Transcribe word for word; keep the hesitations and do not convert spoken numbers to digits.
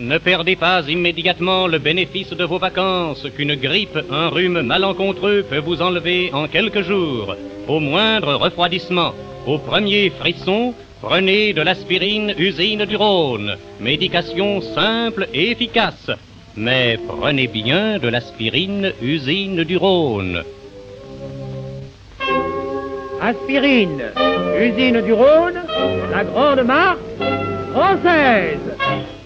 Ne perdez pas immédiatement le bénéfice de vos vacances qu'une grippe, un rhume malencontreux peut vous enlever en quelques jours. Au moindre refroidissement, au premier frisson, prenez de l'aspirine usine du Rhône. Médication simple et efficace. Mais prenez bien de l'aspirine usine du Rhône. Aspirine, usine du Rhône, la grande marque française.